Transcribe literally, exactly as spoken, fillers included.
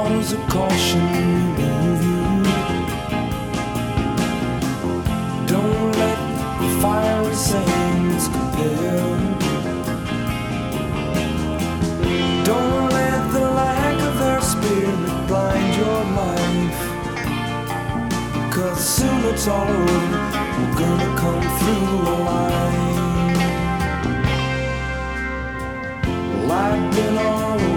waters of caution move you. Don't let the fiery sands compel. Don't let the lack of their spirit blind your life. Cause soon it's all over, we're gonna come through alive. Well, I've been all